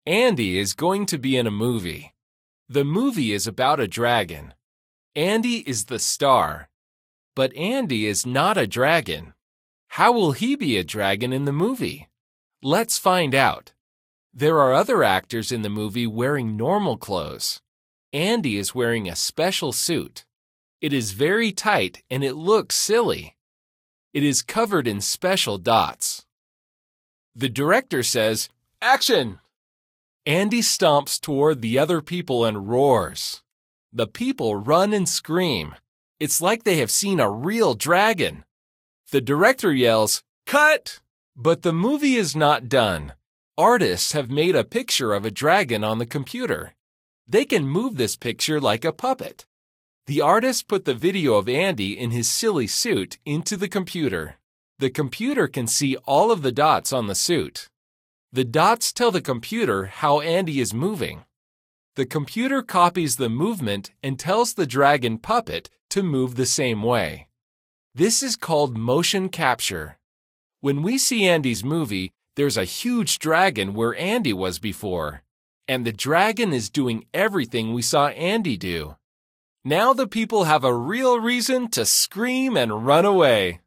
Andy is going to be in a movie. The movie is about a dragon. Andy is the star. But Andy is not a dragon. How will he be a dragon in the movie? Let's find out. There are other actors in the movie wearing normal clothes. Andy is wearing a special suit. It is very tight and it looks silly. It is covered in special dots. The director says, "Action!" Andy stomps toward the other people and roars. The people run and scream. It's like they have seen a real dragon. The director yells, "Cut!" But the movie is not done. Artists have made a picture of a dragon on the computer. They can move this picture like a puppet. The artist put the video of Andy in his silly suit into the computer. The computer can see all of the dots on the suit. The dots tell the computer how Andy is moving. The computer copies the movement and tells the dragon puppet to move the same way. This is called motion capture. When we see Andy's movie, there's a huge dragon where Andy was before. And the dragon is doing everything we saw Andy do. Now the people have a real reason to scream and run away.